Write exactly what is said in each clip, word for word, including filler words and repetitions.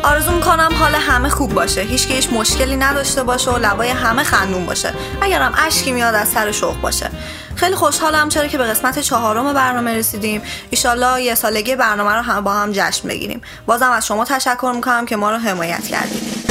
آرزو میکنم حال همه خوب باشه، هیچ که هیچ مشکلی نداشته باشه و لبای همه خندون باشه، اگرم اشکی میاد از سر شوق باشه. خیلی خوشحالم چرا که به قسمت چهارم برنامه رسیدیم. ایشالله یه سالگی برنامه رو هم با هم جشن بگیریم. بازم از شما تشکر میکنم که ما رو حمایت کردید.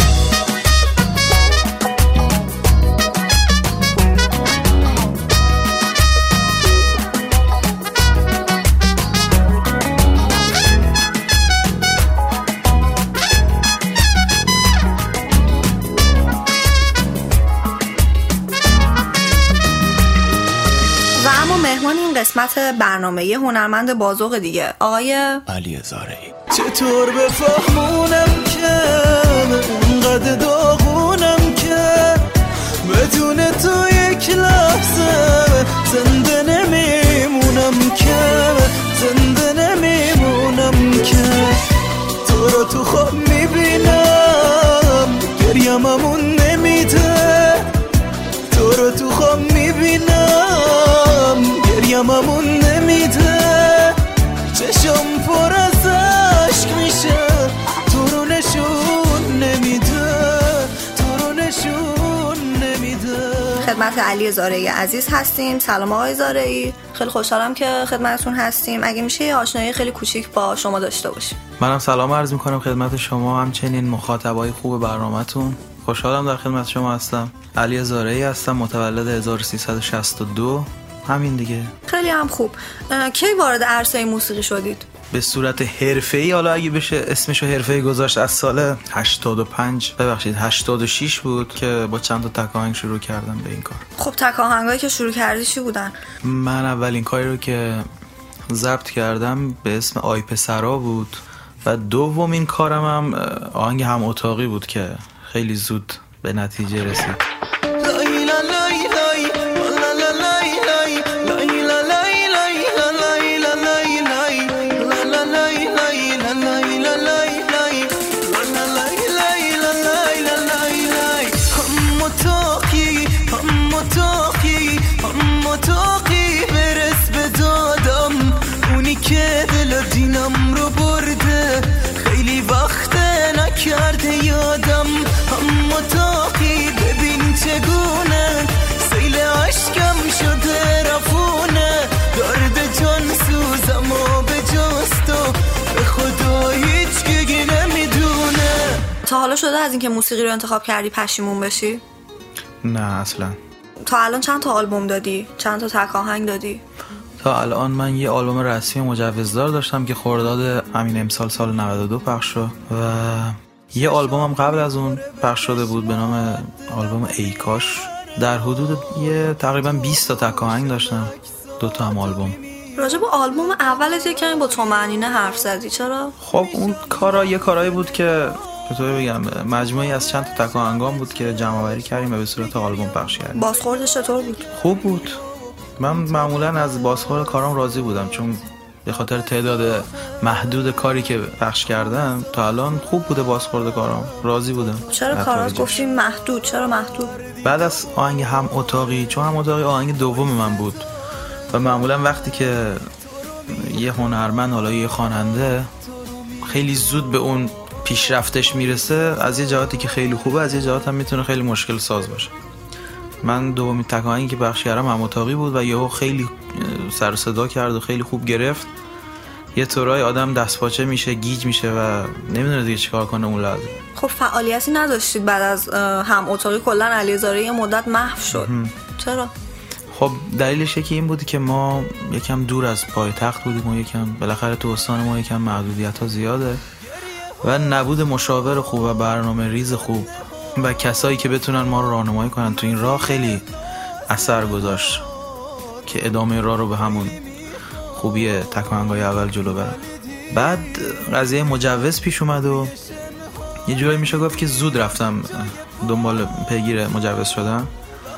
مهمان این قسمت برنامه یه هنرمند بازوق دیگه، آقای علی زارعی. چطور بفهمونم که اونقدر داغونم که بدون تو یک لحظه زنده نمیمونم که زنده نمیمونم که تو رو تو خواب میبینم گریم همون نمیده، تو رو تو خواب میبینم گریم همون نمیده، چشم پر از عشق میشه تو رو نشون نمیده، تو رو نشون نمیده. خدمت علی زارعی عزیز هستیم. سلام آقای زارعی، خیلی خوشحالم که خدمتتون هستیم. اگه میشه یه آشنایی خیلی کوچیک با شما داشته باشیم. منم سلام عرض میکنم خدمت شما، همچنین مخاطبای خوب برنامه‌تون. خوشحالم در خدمت شما هستم. علی زارعی هستم، متولد هزار و سیصد و شصت و دو. همین دیگه. خیلی هم خوب. کی وارد عرصه موسیقی شدید؟ به صورت حرفه‌ای، حالا اگه بشه اسمشو حرفه‌ای گذاشت، از سال هشتاد و پنج ببخشید هشتاد و شش بود که با چند تا تک آهنگ شروع کردم به این کار. خب تک آهنگایی که شروع کردی چی بودن؟ من اولین کاری رو که ضبط کردم به اسم آی پسرا بود و دومین کارم هم آهنگ هم اتاقی بود که خیلی زود به نتیجه رسید. که دل دینم رو برده خیلی وقت نکرده یادم، اما تاقی ببین چگونه سیل عشقم شده رفونه، درد جان سوزم و به جست و به خدا هیچ کی نمیدونه. تا حالا شده از اینکه موسیقی رو انتخاب کردی پشیمون بشی؟ نه اصلا. تا الان چند تا آلبوم دادی؟ چند تا تک آهنگ دادی؟ تا الان من یه آلبوم رسمی مجوزدار داشتم که خرداد همین امسال سال نود و دو پخش شد و یه آلبومم قبل از اون پخش شده بود به نام آلبوم ای کاش. در حدود یه تقریبا بیست تا تک آهنگ داشتم، دو تا هم آلبوم. راجع به آلبوم اولت یکمی با تومنینه حرف زدی، چرا؟ خب اون کارا یه کارایی بود که چطور بگم مجموعی از چند تا تک آهنگام بود که جمع آوری کردیم و به صورت آلبوم پخش کردیم. بازخوردش چطور بود؟ خوب بود. من معمولا از بازخورد کارام راضی بودم، چون به خاطر تعداد محدود کاری که پخش کردم تا الان خوب بوده بازخورد کارام، راضی بودم. چرا کارات گفتیم محدود؟ چرا محدود؟ بعد از آهنگ هم اتاقی، چون هم اتاقی آهنگ دوم من بود و معمولا وقتی که یه هنرمند حالا یه خواننده خیلی زود به اون پیشرفتش میرسه، از یه جهاتی که خیلی خوبه از یه جهات هم میتونه خیلی مشکل ساز باشه. من دومین تک آهنگی که پخش کردم هم اتاقی بود و یهو خیلی سر و صدا کرد و خیلی خوب گرفت. یه طورای آدم دستپاچه میشه، گیج میشه و نمیدونه دیگه چیکار کنه اون لحظه. خب فعالیتی نداشتید بعد از هم اتاقی؟ کلا علی زارعی یه مدت محو شد. چرا؟ خب دلیلش یکی این بود که ما یکم دور از پایتخت بودیم و یکم بالاخره تو استان ما یکم محدودیت‌ها زیاده و نبود مشاور خوب و برنامه ریز خوب و کسایی که بتونن ما رو راهنمایی کنن تو این راه خیلی اثر گذاشت که ادامه راه رو به همون خوبی تک آهنگای اول جلو برم. بعد قضیه مجوز پیش اومد و یه جورایی میشه گفت که زود رفتم دنبال پیگیر مجوز شدم.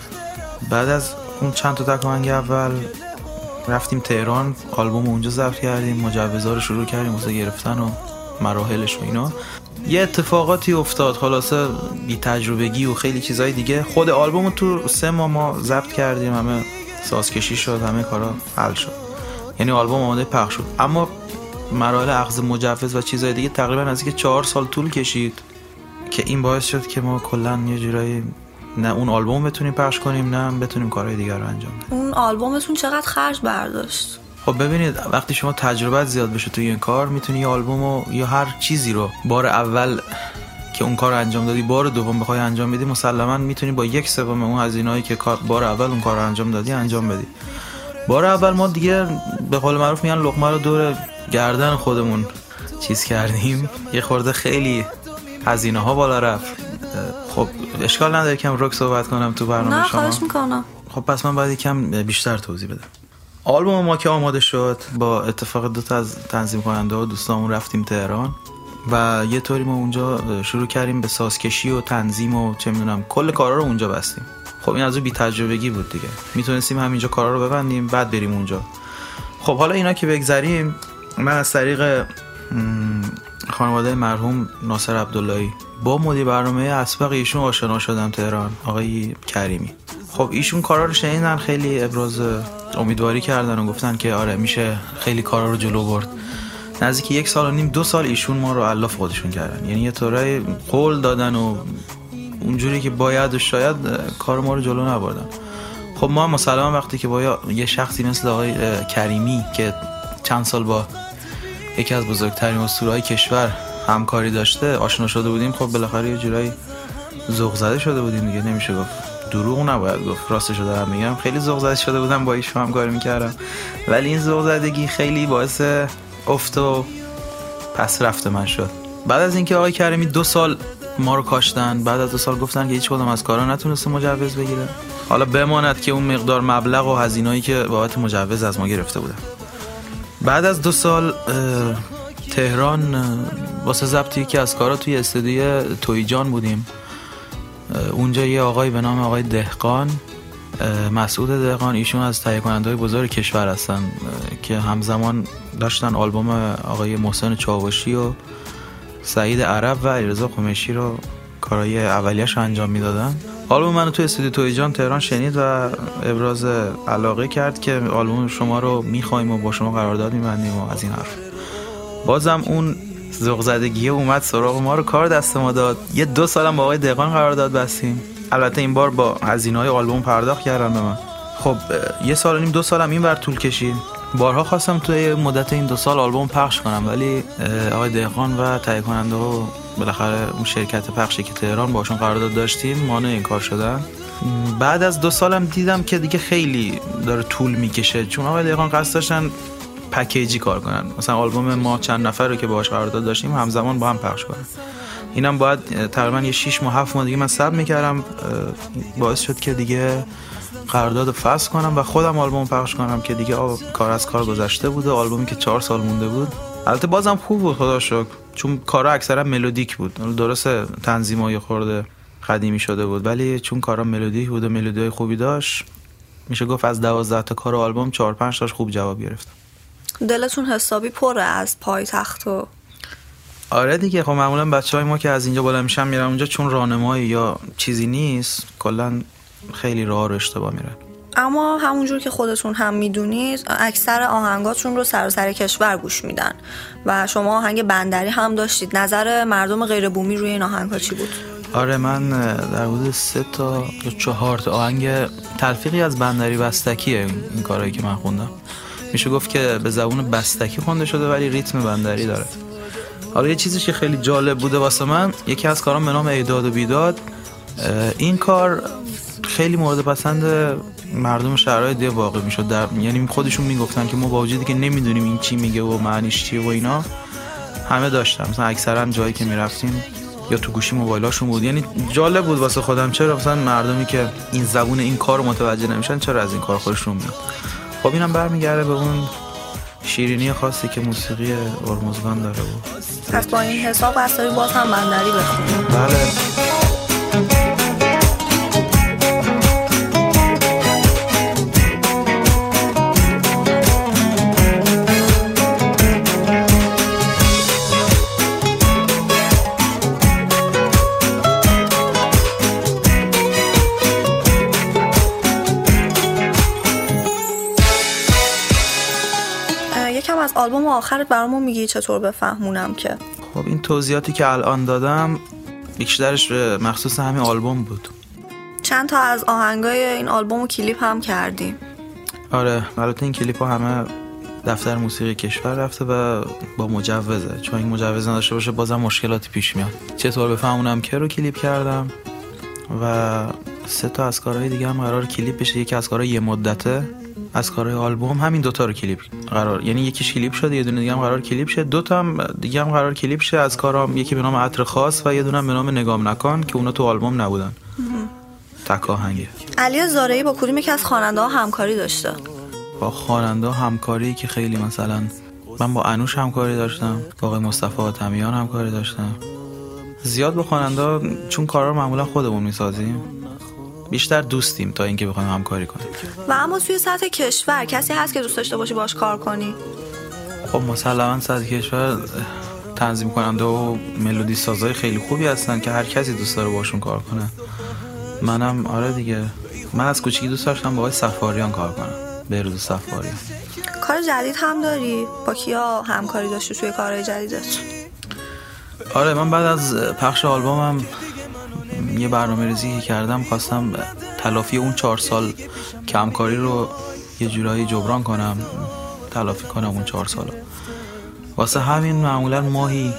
بعد از اون چند تا تک آهنگ اول رفتیم تهران، آلبوم اونجا ضبط کردیم، مجوزها رو شروع کردیم واسه گرفتن و مراحلش و اینا. یه اتفاقاتی افتاد، خلاصه بی تجربگی و خیلی چیزای دیگه. خود آلبومو تو سه ماه ما ضبط کردیم، همه سازکشی شد، همه کارا حل شد، یعنی آلبوم آماده پخش شد. اما مراحل اخذ مجوز و چیزهای دیگه تقریبا از اینکه چهار سال طول کشید که این باعث شد که ما کلا یه جورایی نه اون آلبوم بتونیم پخش کنیم نه بتونیم کارهای دیگر رو انجام بدیم. اون آلبومتون چقدر خرج برداشت؟ خب ببینید وقتی شما تجربه زیاد بشه توی این کار میتونی یه آلبومو یا هر چیزی رو بار اول که اون کار رو انجام دادی بار دوم بخوای انجام بدی مسلما میتونی با یک سوم اون هزینه‌ای که بار اول اون کار رو انجام دادی انجام بدی. بار اول ما دیگه به قول معروف میگن لقمه رو دور گردن خودمون چیز کردیم، یه خورده خیلی هزینه ها بالا رفت. خب اشکال نداره کم رک صحبت کنم تو برنامه نه شما؟ نه خواهش میکنم. خب پس من باید کم بیشتر توضیح بدم. آلبوم ما که آماده شد با اتفاق دو تا از تنظیم کننده و دوستامون رفتیم تهران و یه طوری ما اونجا شروع کردیم به سازکشی و تنظیم و چه میدونم کل کارا رو اونجا بستیم. خب این از اون بی تجربگی بود دیگه، میتونستیم همینجا کارا رو ببندیم بعد بریم اونجا. خب حالا اینا که بگذریم، من از طریق خانواده مرحوم ناصر عبداللهی با مدیر برنامه اسبق ایشون آشنا شدم تهران، آقای کریمی. خب ایشون کارا رو شنیدن، خیلی ابراز امیدواری کردن و گفتن که آره میشه خیلی کارا رو جلو برد. نزدیک یک سال و نیم دو سال ایشون ما رو الاف خودشون کردن، یعنی یه طورای قول دادن و اونجوری که باید و شاید کار ما رو جلو نبردن. خب ما مسلما وقتی که با یه شخصی مثل آقای کریمی که چند سال با یکی از بزرگترین اسطوره‌های کشور همکاری داشته آشنا شده بودیم، خب بالاخره یه جورایی ذوق زده شده بودیم دیگه، نمیشه گفت دروغ نباید گفت، راستشو دارم میگم، خیلی ذوق زده شده بودم با ایشون همکاری میکردم. ولی این ذوق زدگی خیلی باعث افت و پس رفت من شد. بعد از اینکه آقای کریمی دو سال ما رو کاشتن، بعد از دو سال گفتن که هیچ کدوم از کارا نتونسته مجوز بگیره، حالا بماند که اون مقدار مبلغ و هزینه‌ای که بابت مجوز از ما گرفته بودن. بعد از دو سال تهران واسه ضبط یکی از کارا توی استودیو تویی جان بودیم. اونجا یه آقای به نام آقای دهقان، مسعود دهقان، ایشون از تهیه کننده‌های بزرگ کشور هستن که همزمان داشتن آلبوم آقای محسن چاوشی و سعید عرب و علیرضا قمیشی رو کارهای اولیه‌اش انجام میدادن. آلبوم منو توی استودیو تویی جان تهران شنید و ابراز علاقه کرد که آلبوم شما رو می‌خوایم و با شما قرارداد می‌بندیم و از این حرف. بازم اون ذوق زدگی اومد سراغ ما رو، کار دست ما داد. یه دو سالم با آقای دهقان قرارداد بستیم. البته این بار با هزینه‌های آلبوم پرداخت کردن به من. خب یه سال و نیم دو سالم اینور طول کشید. بارها خواستم توی مدت این دو سال آلبوم پخش کنم ولی آقای دهقان و تهیه کننده و بالاخره اون شرکت پخشی که تهران باشون قرارداد داشتیم مانع این کار شدن. بعد از دو سالم دیدم که دیگه خیلی داره طول میکشه، چون آقای دهقان قصد داشتن پکیجی کار کنن، مثلا آلبوم ما چند نفر رو که باهاش قرارداد داشتیم همزمان با هم پخش کنن. اینم باید تقریبا یه شش ماه هفت ماه دیگه من صبر میکردم، باعث شد که دیگه قرارداد فسخ کنم و خودم آلبوم پخش کنم که دیگه کار از کار گذشته بود. آلبومی که چهار سال مونده بود، البته بازم خوب بود خدا شکر، چون کارا اکثرا ملودیک بود. درسته تنظیمای خورده قدیمی شده بود ولی چون کارا ملودیک بود و ملودیای خوبی داشت، میشه گفت از دوازده تا کار آلبوم چهار پنج تاش خوب جواب گرفت. دلتون حسابی پره از پایتخت و آره دیگه. خب معمولا بچهای ما که از اینجا بالا میشن میرن اونجا، چون راهنمایی یا چیزی نیست کلا خیلی راه رو اشتباه میرن. اما همونجور که خودتون هم میدونید اکثر آهنگاتون رو سراسر کشور گوش میدن و شما آهنگ بندری هم داشتید. نظر مردم غیر بومی روی این آهنگ‌ها چی بود؟ آره من در حدود سه تا یا چهار تا آهنگ تلفیقی از بندری بستکیه این کارهایی که من خوندم. میشه گفت که به زبون بستکی خونده شده ولی ریتم بندری داره. حالا یه چیزی که خیلی جالب بوده واسه من، یکی از کارام به نام ایداد و بیداد، این کار خیلی مورد پسند مردم شهرهای دیگه واقع میشد، در یعنی خودشون میگفتن که ما با وجودی که نمیدونیم این چی میگه و معنیش چیه و اینا همه داشتن، مثلا اکثرا جایی که میرفتیم یا تو گوشی موبایلاشون بود. یعنی جالب بود واسه خودم چرا مثلا مردمی که این زبون این کارو متوجه نمیشن چرا از این کار خودشون میاد. خب اینم برمیگرده به اون شیرینی خاصی که موسیقی هرمزگان داره بود. پس با این حساب اصلا باز هم بندری بخونیم. بله. آلبوم آخرت برامون میگی چطور بفهمونم که؟ خب این توضیحاتی که الان دادم بیشترش مخصوص همین آلبوم بود. چند تا از آهنگای این آلبوم و کلیپ هم کردیم. آره البته این کلیپ ها همه دفتر موسیقی کشور رفته و با مجوزه، چون این مجوز نداشته باشه بازم مشکلاتی پیش میاد. چطور بفهمونم که رو کلیپ کردم و سه تا از کارهای دیگه هم قرار کلیپ بشه. یکی از کارهای یه مدته از کارهای آلبوم همین دوتا رو کلیپ قرار، یعنی یکیش کلیپ شده یه دونه دیگه هم قرار کلیپ شه، دو تا هم دیگه هم قرار کلیپ شه از کارام، یکی به نام عطر خاص و یه دونه به نام نگام نکن که اونا تو آلبوم نبودن. تک آهنگه. علی زارعی با کدوم یکی از خواننده‌ها همکاری داشته؟ با خواننده همکاری که خیلی، مثلا من با انوش همکاری داشتم، با آقای مصطفی حاتمیان همکاری داشتم. زیاد با خواننده، چون کارا رو معمولا خودمون میسازیم، بیشتر دوستیم تا اینکه بخوایم همکاری کنیم. و اما توی سطح کشور کسی هست که دوست داشته باشی باش کار کنی؟ خب مسلماً سطح کشور تنظیم کننده و ملودی سازای خیلی خوبی هستن که هر کسی دوست داره باشون کار کنه. منم آره دیگه، من از کوچیکی دوست داشتم با آقای صفاریان کار کنم، بهروز صفاریان. کار جدید هم داری؟ با کیا همکاری داشتی توی کارهای جدیدت؟ آره من بعد از پخش آلبومم یه برنامه‌ریزی کردم، خواستم تلافی اون چهار سال کمکاری رو یه جورایی جبران کنم، تلافی کنم اون چهار سالو. واسه همین معمولا ماهی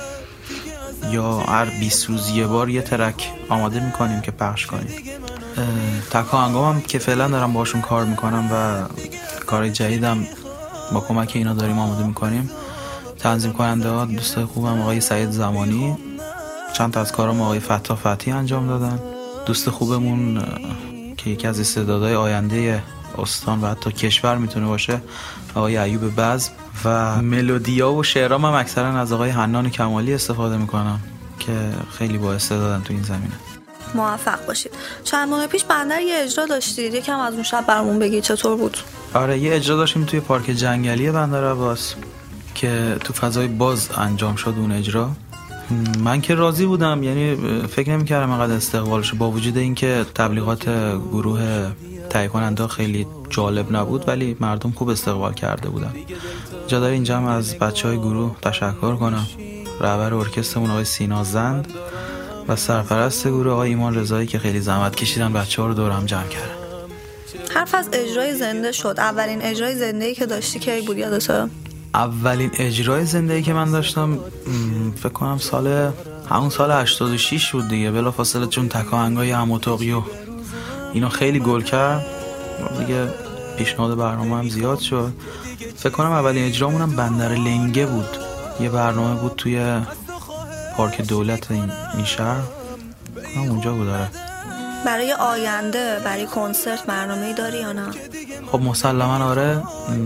یا هر بیست روز یه بار یه ترک آماده میکنیم که پخش کنیم. تک آهنگام که فعلا دارم باشون کار میکنم و کار جدیدم با کمک اینا داریم آماده میکنیم. تنظیم کننده ها دوستای خوبم آقای سعید زمانی، چند تا از کارام آقای فتاح فتحی انجام دادن. دوست خوبمون که یکی از استعدادهای آینده استان و حتی کشور میتونه باشه آقای ایوب بزم، و ملودیا و شعرام هم اکثرا از آقای حنان کمالی استفاده میکنم که خیلی با استعدادن تو این زمینه. موفق باشید. چند ماه پیش بندر یه اجرا داشتید، یکم از اون شب برامون بگید چطور بود؟ آره یه اجرا داشتیم توی پارک جنگلی بندر عباس که تو فضای باز انجام شد اون اجرا. من که راضی بودم، یعنی فکر نمی‌کردم انقدر استقبالش، با وجود اینکه تبلیغات گروه تهیه کننده خیلی جالب نبود ولی مردم خوب استقبال کرده بودن. جا داره اینجا هم از بچهای گروه تشکر کنم، رهبر ارکسترمون آقای سینا زند و سرپرست گروه آقای ایمان رضایی که خیلی زحمت کشیدن بچه‌ها رو دور هم جمع کردن. حرف از اجرای زنده شد. اولین اجرای زنده‌ای که داشتی کی بود یادته؟ اولین اجرای زنده‌ای که من داشتم فکر کنم سال همون سال هشتاد و شش بود دیگه، بلافاصله، چون تک آهنگای هم اتاقی و اینا خیلی گل کرد دیگه، پیشنهاد برنامه هم زیاد شد. فکر کنم اولین اجرامون هم بندر لنگه بود، یه برنامه بود توی پارک دولت این شهر، کنم اونجا بود. داره برای آینده برای کنسرت برنامه‌ای داری یا نه؟ خب مسلما آره،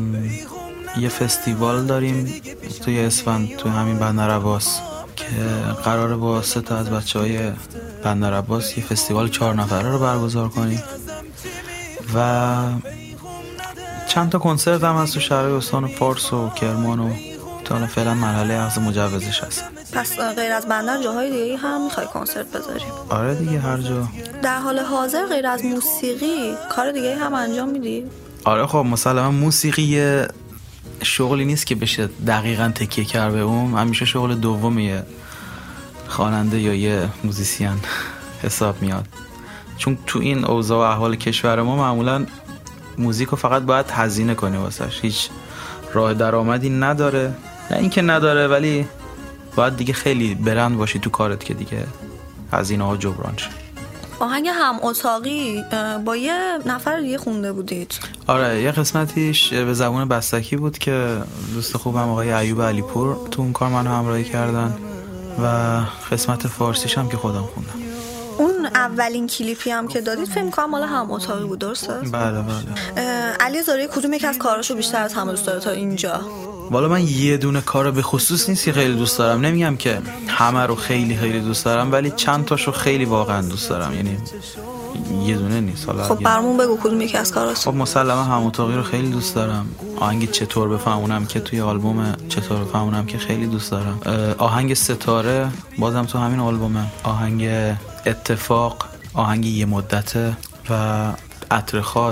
یه فستیوال داریم توی اسفند توی همین بندر عباس که قراره با سه تا از بچهای بندر عباس یه فستیوال چهار نفره رو برگزار کنیم و چند تا کنسرت هم هست تو شهرهای استان فارس و کرمان و تا فعلا مرحله اخذ مجوزش هست. پس غیر از بندر جاهای دیگه هم میخوای کنسرت بذاریم؟ آره دیگه هر جا. در حال حاضر غیر از موسیقی کار دیگه هم انجام میدی؟ آره خب مسلما موسیقی شغلی نیست که بشه دقیقاً تکیه کرد به اون، همیشه شغل دومیه خواننده یا یه موزیسین حساب میاد، چون تو این اوضاع و احوال کشور ما معمولاً موزیکو فقط باید هزینه کنی واسش، هیچ راه درآمدی نداره. نه اینکه نداره ولی باید دیگه خیلی برند باشی تو کارت که دیگه هزینه ها جبران شه. آهنگ هم اتاقی با یه نفر دیگه خونده بودید؟ آره یه قسمتیش به زبان بستکی بود که دوست خوبم آقای ایوب علیپور تو اون کار منو همراهی کردن و قسمت فارسیش هم که خودم خوندم. اون اولین کلیپی هم که دادید فکر می‌کنم مال هم اتاقی بود، درسته؟ بله بله. علی زارعی کدوم یک از کاراشو بیشتر از همه دوست داره تا اینجا؟ والا من یه دونه کارو به خصوص نیست که خیلی دوست دارم، نمیگم که همه رو خیلی خیلی دوست دارم ولی چند تاشو خیلی واقعا دوست دارم، یعنی یه دونه نیست. حالا خب برامون بگو کدوم یکی از کاراست. خب مسلما هم اتاقی رو خیلی دوست دارم، آهنگ چطور بفهمونم که توی آلبوم چطور بفهمونم که خیلی دوست دارم، آهنگ ستاره بازم تو همین آلبومه، آهنگ اتفاق، آهنگ یه مدته و عطر خاص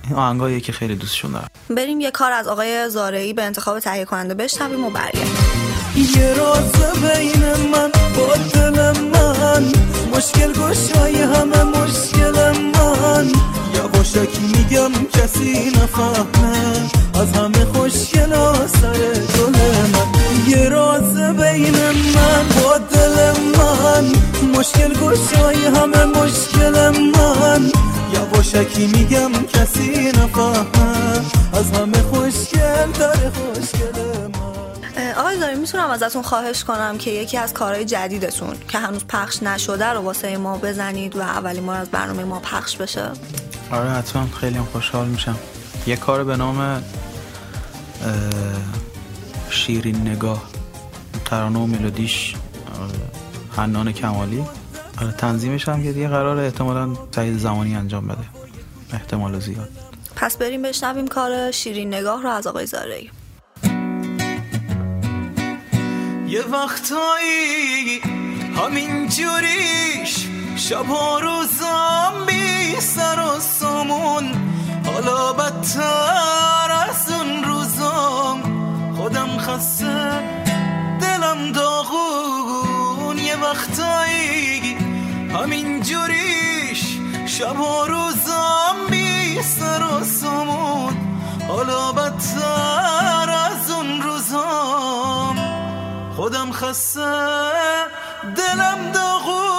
این آهنگاییه که خیلی دوستشون دارم. بریم یه کار از آقای زارعی به انتخاب تهیه کننده بشنویم و برگردیم. یه راز بین من با دل من، مشکل گشای همه مشکل من، یواشکی میگم کسی نفهمه، از همه خوشگلا سر گل من. یه راز بین من با دل من، مشکل گشای همه مشکل من، یواشکی میگم کسی نفهمه، از همه خوشگل داره خوشگل من. آقای زارعی میتونم ازتون خواهش کنم که یکی از کارهای جدیدتون که هنوز پخش نشده رو واسه ما بزنید و اولین بار از برنامه ما پخش بشه؟ آره حتما، خیلی هم خوشحال میشم. یه کار به نام شیرین نگاه، ترانه و ملودیش حنان کمالی، آره تنظیمش هم که دیگه قراره احتمالاً سعید زمانی انجام بده، احتمال زیاد. پس بریم بشنویم کار شیرین نگاه رو از آقای زارعی. یه وقتایی همین جوریش شب ها روزام بی سر و سامون، حالا بدتر از اون روزام، خودم خسته دلم داغون. یه وقتایی همین جوریش شب ها روزام بی سر و سامون، حالا بدتر از اون روزام، خودم خسته دلم داغون.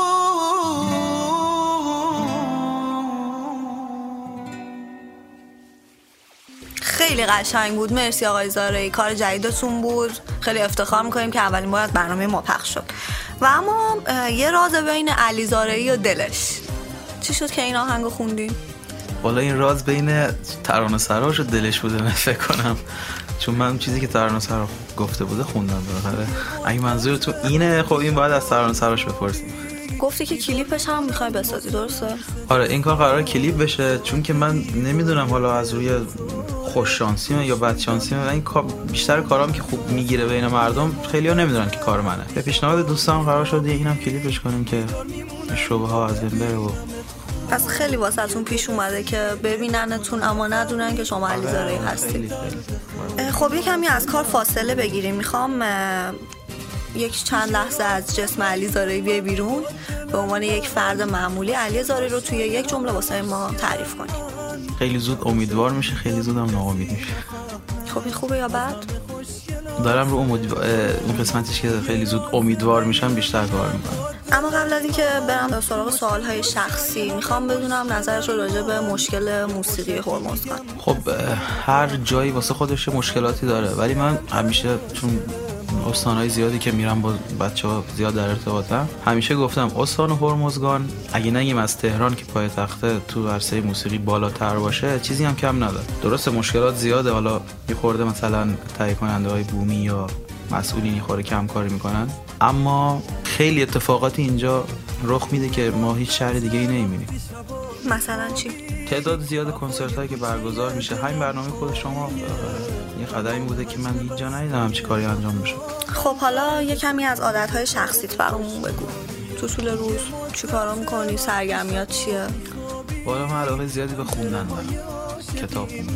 خیلی قشنگ بود، مرسی آقای زارعی. کار جدیدتون بود، خیلی افتخار میکنیم که اولین بار از برنامه ما پخش شد. و اما یه راز بین علی زارعی و دلش، چی شد که این آهنگو خوندین؟ والا این راز بین ترانه سراش و دلش بوده من فکر کنم، چون من چیزی که ترانه سرا گفته بوده خوندم. بالاخره اگه منظورتون اینه، خب این باید از ترانه سراش بپرسیم. گفتی که کلیپش هم میخوای بسازی، درسته؟ آره این کار قراره کلیپ بشه، چون که من نمیدونم حالا از روی خوش شانسیمه یا بد شانسیمه، این کار بیشتر کارام که خوب میگیره بین مردم، خیلی‌ها نمیدونن که کار منه. به پیشنهاد دوستان قرار شد اینم کلیپش کنیم که شبهه ها از بین بره. و پس خیلی واسهتون پیش اومده که ببیننتون اما ندونن که شما علی زارعی هستید. خب یه کمی از کار فاصله بگیریم. میخوام یک چند لحظه از جسم علی زارعی بیای بیرون، به عنوان یک فرد معمولی علی زارعی رو توی یک جمله واسه ما تعریف کنیم. خیلی زود امیدوار میشه، خیلی زود هم ناامید میشه. خب این خوبه یا بد؟ دارم رو امیدوار... اون قسمتش که خیلی زود امیدوار میشم بیشتر کار میکنم. اما قبل از اینکه برم به سراغ سوالهای شخصی، میخوام بدونم نظرش رو راجع به مشکل موسیقی هرمزگان. خب هر جایی واسه خودش مشکلاتی داره، ولی من همیشه چون استانهای زیادی که میرم با بچه‌ها زیاد در ارتباطم، همیشه گفتم استان هرمزگان اگه نگیم از تهران که پایتخته تو عرصه موسیقی بالاتر باشه، چیزی هم کم نداره. درسته مشکلات زیاده، حالا میخورده مثلا تهیه کننده های بومی یا مسئولین یخوره کم کاری میکنن، اما خیلی اتفاقاتی اینجا رخ میده که ما هیچ شهر دیگه ای نمیبینیم. مثلا چی؟ تعداد زیاد کنسرت هایی که برگزار میشه، همین برنامه خود شما یه قدمی بوده که من هیچ جا ندیدم همچی کاری انجام بشه. خب حالا یه کمی از عادتهای شخصیت برامون بگو. تو طول روز چی کارا میکنی؟ سرگرمیات چیه؟ والا من علاقه زیادی به خوندن دارم، کتاب خوندن.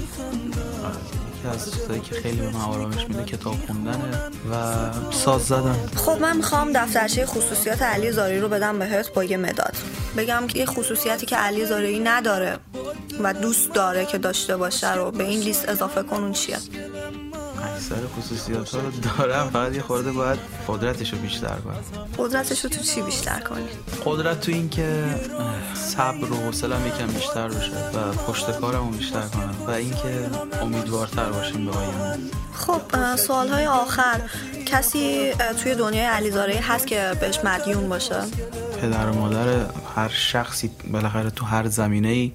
یکی از چیزایی که خیلی به من آرامش میده کتاب خوندنه و ساز زدن. خب من میخوام دفترچه خصوصیات علی زارعی رو بدم بهت با یه مداد، بگم که یه خصوصیاتی که علی زارعی نداره و دوست داره که داشته باشه رو به این لیست اضافه کن. اون چیه؟ اکثر خصوصیات ها رو دارم، فقط یه خورده باید قدرتش رو بیشتر کنم. قدرتش رو تو چی بیشتر کنی؟ قدرت تو این که صبر و حوصله‌ام یکم بیشتر بشه و پشت کارمو بیشتر کنم و اینکه امیدوارتر باشیم به آینده. خب سوالهای آخر، کسی توی دنیای علی زارعی هست که بهش مدیون باشه؟ پدر و مادر هر شخصی بالاخره تو هر زمینه‌ای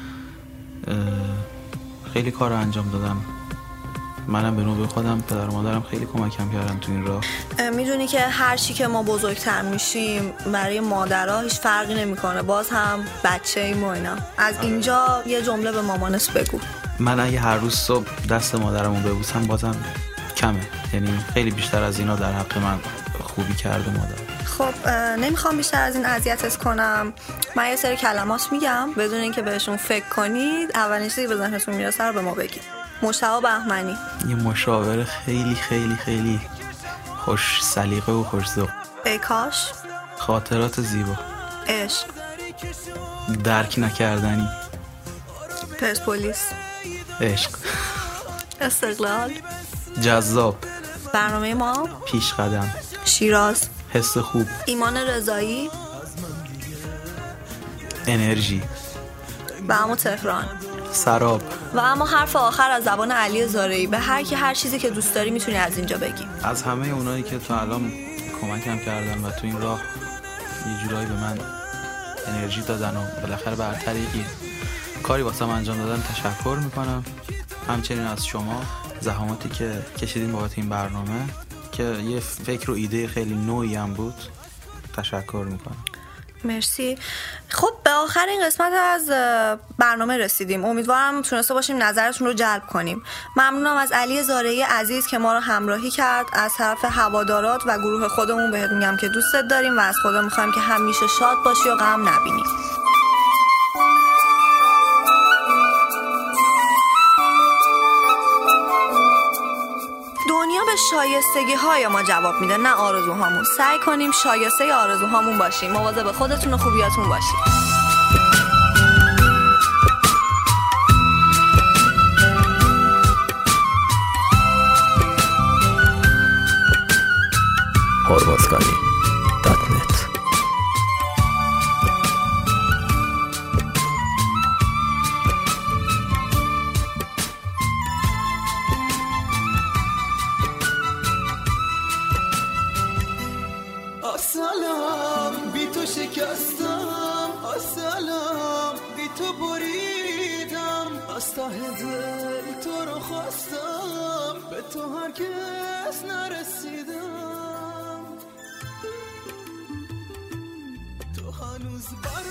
خیلی کار انجام دادن. منم به نوبه خودم پدر و مادرم خیلی کمکم کردن تو این راه. میدونی که هر چی که ما بزرگتر میشیم برای مادرها هیچ فرقی نمیکنه، باز هم بچه ایم و اینا. از اینجا یه جمله به مامانت بگو. من اگه هر روز صبح دست مادرمو ببوسم بازم کمه، یعنی خیلی بیشتر از اینا در حق من خوبی کرده مادر. خب نمیخوام بیشتر از این اذیتت کنم. من یه سری کلمات میگم بدون اینکه بهشون فکر کنید، اولین چیزی به ذهنتون میرسه رو به ما بگید. مشتاق بهمنی، یه مشاور خیلی خیلی خیلی خوش سلیقه و خوش ذوق. ای کاش. خاطرات زیبا. عشق. درک نکردنی. پرسپولیس. عشق. استقلال. جذاب. برنامه ما. پیش قدم. شیراز. حس خوب. ایمان رضایی. انرژی. و اما تهران. سراب. و اما حرف آخر از زبان علی زارعی. به هر کی هر چیزی که دوست داری میتونی از اینجا بگی. از همه اونایی که تو الان کمکم کردن و تو این راه یه جورایی به من انرژی دادن و بالاخره به هر طریقی کاری واسم انجام دادن تشکر میکنم. همچنین از شما زحماتی که کشیدین بابت این برنامه که یه فکر و ایده خیلی نوعی هم بود تشکر میکنم. مرسی. خب به آخر این قسمت از برنامه رسیدیم. امیدوارم تونسته باشیم نظرتون رو جلب کنیم. ممنونم از علی زارعی عزیز که ما رو همراهی کرد. از طرف هوادارات و گروه خودمون بهت میگم که دوستت داریم و از خدا میخوایم که همیشه شاد باشی و غم نبینی. دنیا به شایستگی های ما جواب میده، نه آرزوهامون. سعی کنیم شایسته آرزوهامون باشیم. مواظب خودتون و خوبیاتون باشید. هرمزگانی دات نت سلام بی تو شکستم، سلام بی تو بریدم، از ته دل تو رو خواستم، به تو هرگز نرسیدم، تو هنوز بر